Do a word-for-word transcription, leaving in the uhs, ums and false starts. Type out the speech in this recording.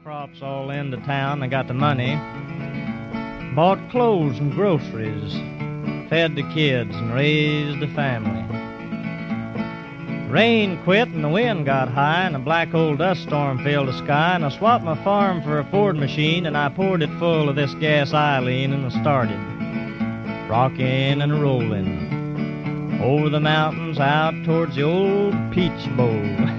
crops all into town. I got the money. Bought clothes and groceries. Fed the kids and raised the family. Rain quit and the wind got high and a black old dust storm filled the sky, and I swapped my farm for a Ford machine and I poured it full of this gas Eileen and I started rocking and rolling over the mountains out towards the old Peach Bowl.